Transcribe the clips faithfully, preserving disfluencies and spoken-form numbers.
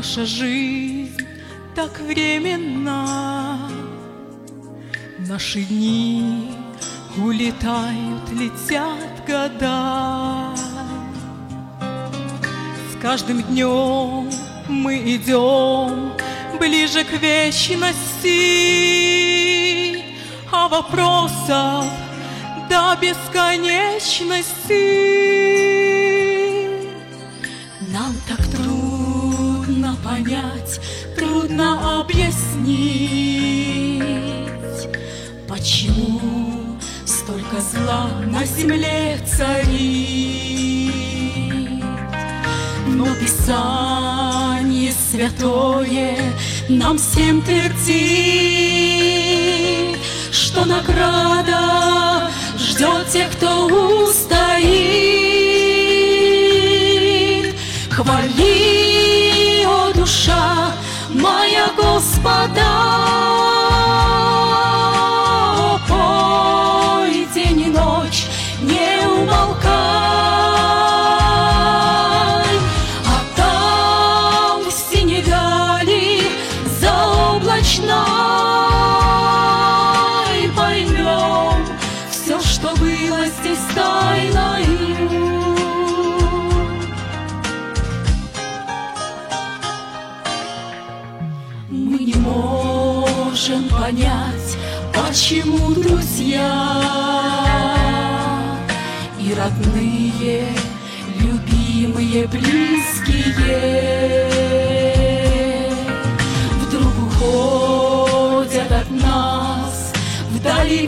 Наша жизнь так временна, наши дни улетают, летят года. С каждым днем мы идем ближе к вечности, а вопросов до бесконечности. Нам так трудно понять, трудно объяснить, почему столько зла на земле царит. Но Писание святое нам всем твердит, что награда ждет тех, кто устоит. Хвали, о душа моя, Господа, пой день и ночь, не умолкай. А там в синей дали заоблачной поймем все, что было здесь тайною. Мы не можем понять, почему друзья и родные, любимые, близкие вдруг уходят от нас вдали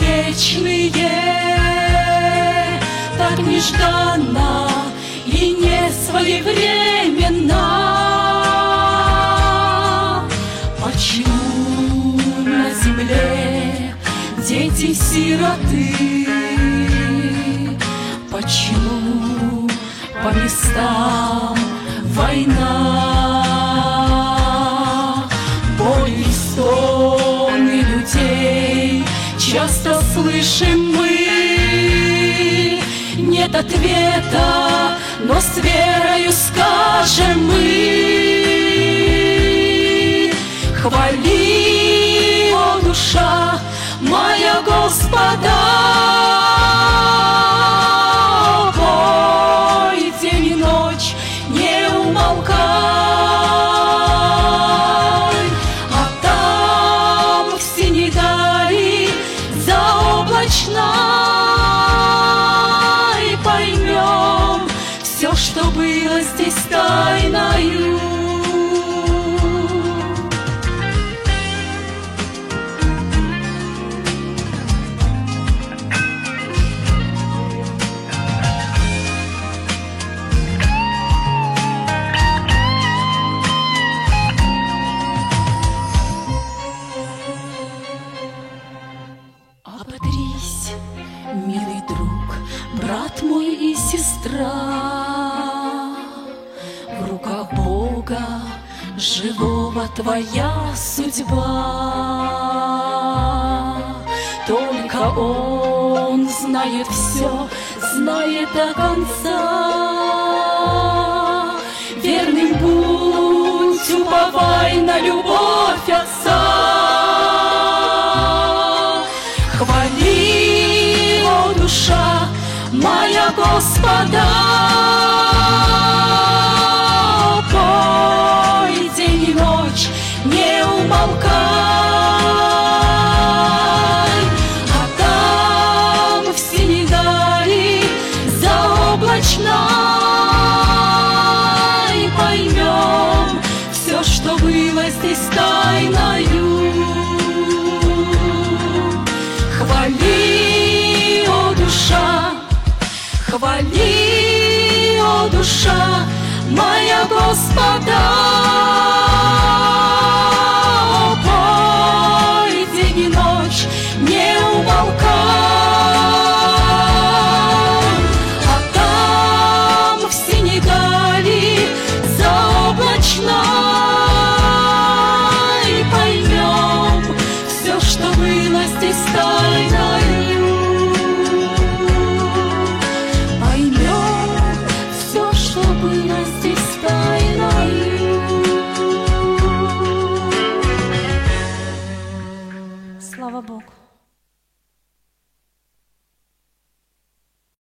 вечные, так нежданно и не своевременно. Почему на земле дети-сироты? Почему по местам война? Боль и стоны людей часто слышим мы. Нет ответа, но с верою скажем мы. Хвали, о душа моя, Господа, пой день и ночь, не умолкай. А там в синей дали заоблачной поймем все, что было здесь тайною. Ободрись, милый друг, брат мой и сестра, в руках Бога живого твоя судьба. Только Он знает все, знает до конца. Верным будь, уповай на любовь Отца. Хвали, о душа моя, Господа, пой день и ночь, не умолкай. А там в синей дали заоблачной поймем все, что было здесь тайною. Хвали, о душа, хвали, о душа моя, Господа, пой день и ночь, не умолкай. А там в синей дали заоблачной поймем все, что было здесь тайною.